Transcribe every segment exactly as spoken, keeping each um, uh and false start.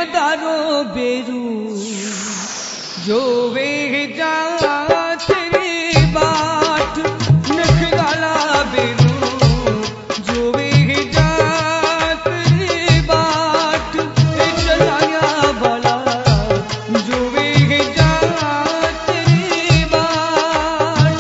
पधारो बेरू जो वे जात रे बाट नखराला बेरू जो वे जात रे बाट चलाया वाला जो वे जात रे बाट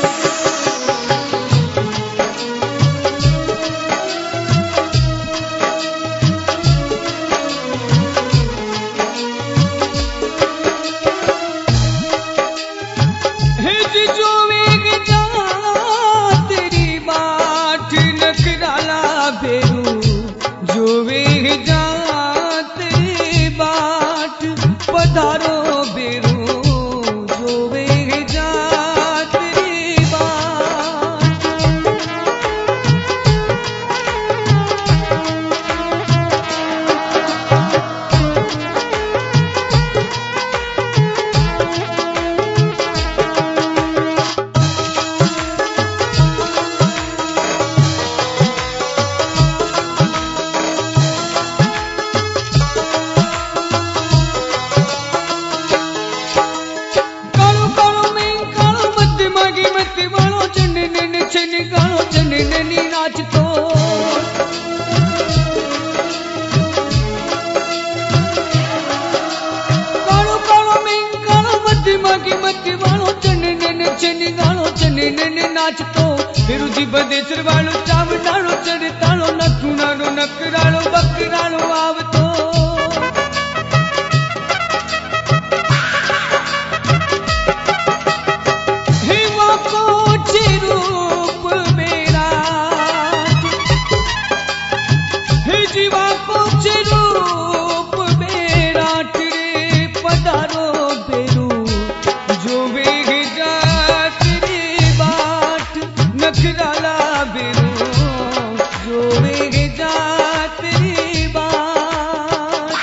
जो वेग जात री बाट नखराला बेरू जो वेग जात री बाट पधारो बेरू जो वेग जात री बाट नाच तो कालो कालो में कालो मध्य मागी मध्य वालो चने ने चने गालो चने ने नाच तो बेरू जी बदेसर वालो चाव डालो चढ़ तालो नखुनारो नकरालो बकरालो आव तो जीवा को रूप बेराट रे पधारो बेरू जो वेग जात रे बाट नखराला बेरू जो वेग जात रे बाट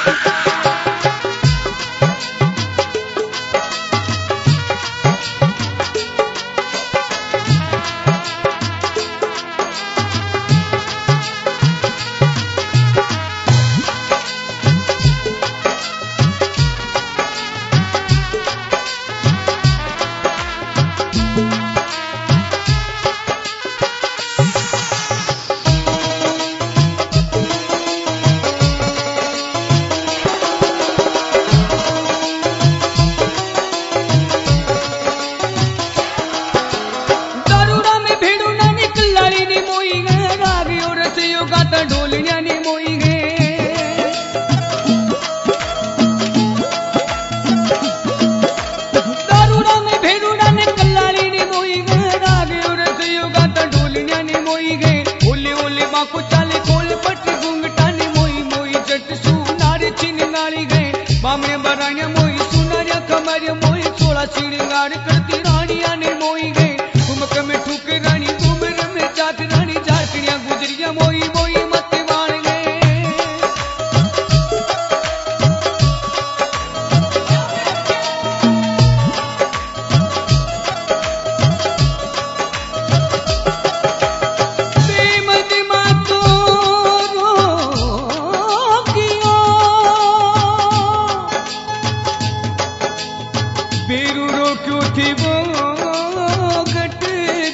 गाता ढोलिया ने मोई गे दारूड़ा में भेड़ूड़ा ने कल्लाली ने मोई गे रागे और रसियो गाता ढोलिया ने मोई गे ओले ओले बाको चाले कोले पट घूंघटा ने मोई मोई जट सू नारे चिन नाली गए बामने बराया मोई सुनारिया कमरिया मोई सोला श्रृंगार करती रानिया ने मोई गए ठुमक में ठुक रानी घूमर में जात रानी झाकड़िया गुजरिया मोई मोई बेरू रोक्यो थी वो गट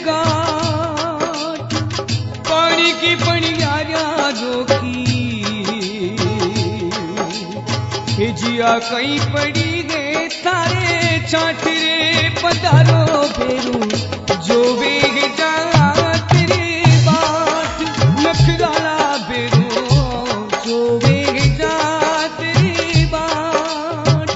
गाट पानी की पनियारिया रोकी जिया कहीं पड़ी गए थारे छाट रे पधारो बेरू जो वेग जात रे बाट नखराला बेरू जो वेग जात रे बाट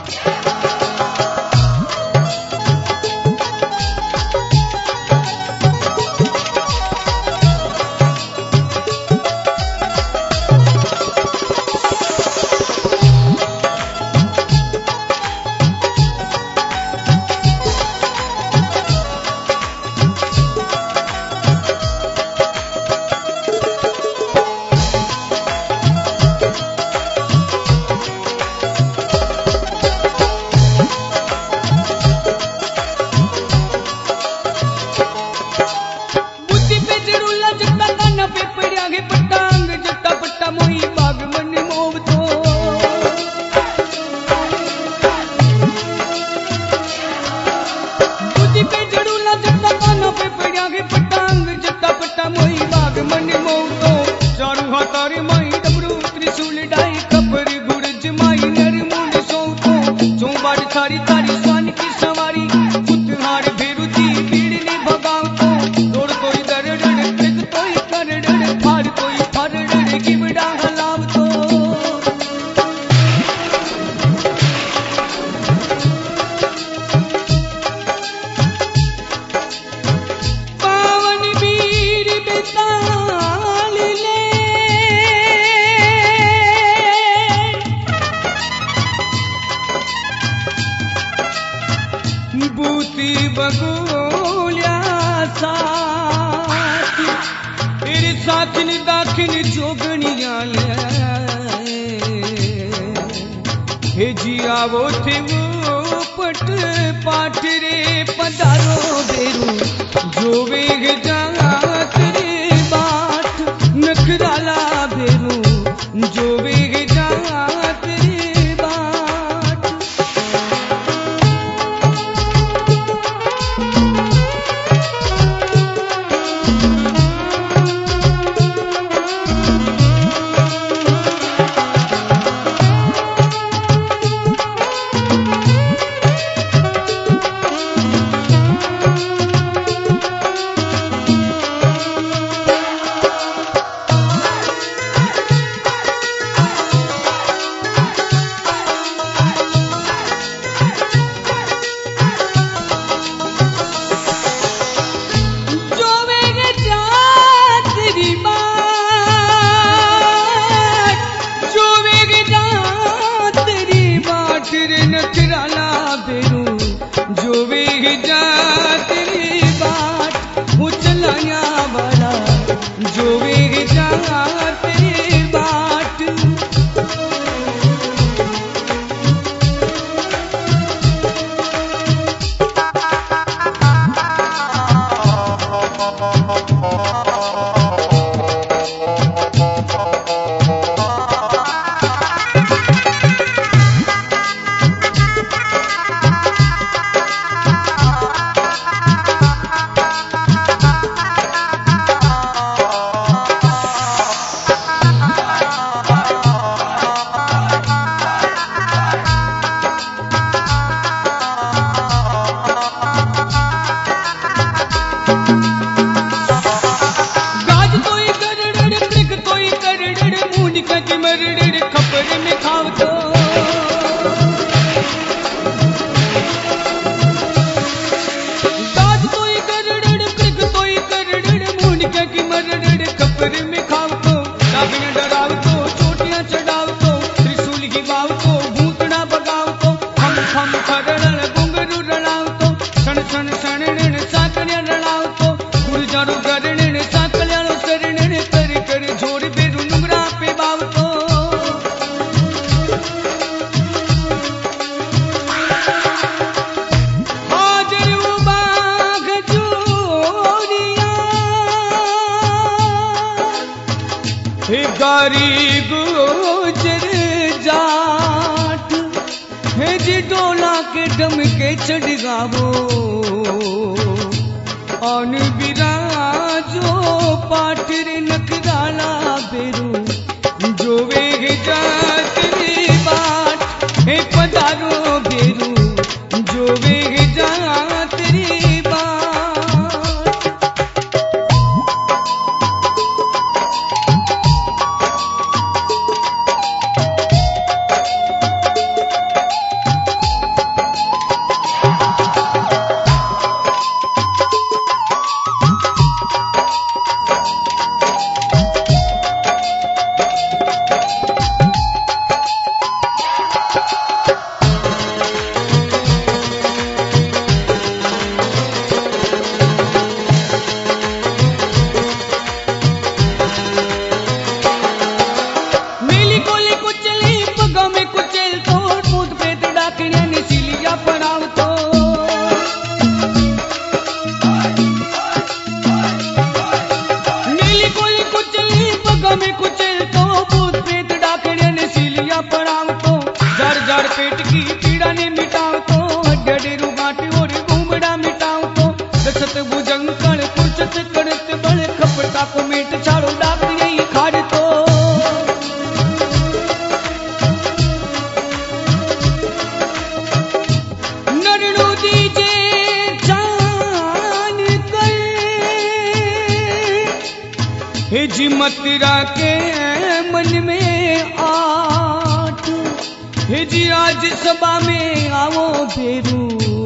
डारे माई डबरू त्रिशूल डाई खबर गुरज माई नरमुंड सोतो चौबाड़ थारी थारी स्वान की सवारी पुतहार भेरुजी भीड़ ने भगाव तो दौड़ कोई दरड़ कृत कोई करड़ फार कोई फरड़ गिवड़ा हलाव तो बगोल्या साथ तेरे साथ नि दाखिल जोगनिया हे जी आवो थे वो पट पाठ रे पधारो बेरू जो वेग जात रे बाट नखराला बेरू जो वेग जात रे बाट गारी गुजर जाट है जी डोला के डम के चढ़ गावो अन बिराजो पाठ रे नखराला बेरू जो वेग जात रे बाट है पधारो बेरू जो वेग जात रे बाट पेट की पीड़ा ने मिटाओ तो डडे रुगाट और घूमड़ा मिटाओ तो दशत भुजंग कण पुरचत करत बल खपटा को मेट छाड़ो डाक यही खाड़ तो जी मथुरा के मन में आठ हे जी आज सभा में आवो भेरू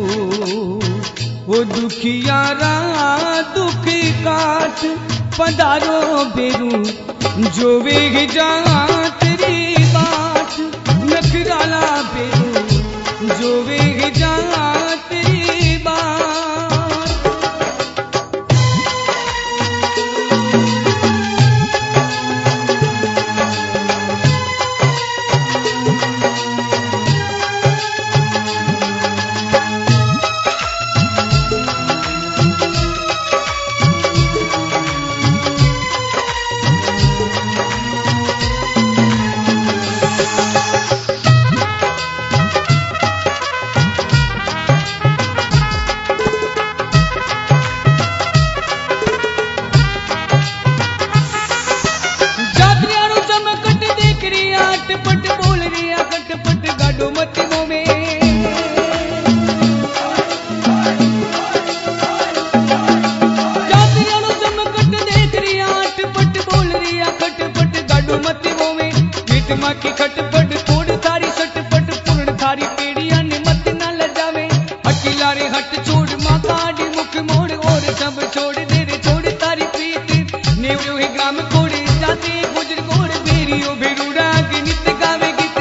वो दुखियारा दुख काट पधारो भेरू जो वे जात री बात नखराला भेरू जो वे जात री बात। की खटपट थोड़ थारी सटपट पूर्ण थारी पेड़िया ने मत न लजावे अकेला रे हट छोड़ माँ काढ़ी मुख मोड़ और सब छोड़ दे रे छोड़ तारी प्रीत नेवरो ही ग्राम कोड़े जाते गुजर कोड़ बेरियो बेरूड़ा के नित गावे गीत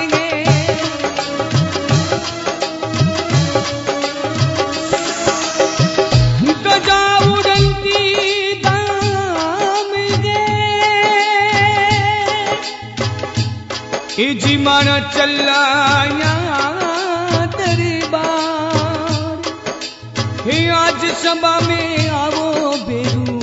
गे गजा उड़ंती ए जी माना चलाया दरबार हे आज सभा में आवो बेरू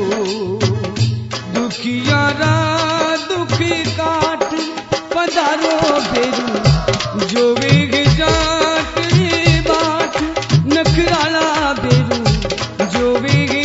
दुखियारा दुख काट पधारो बेरू जो वे जात रे बाट नखराला बेरू जो वे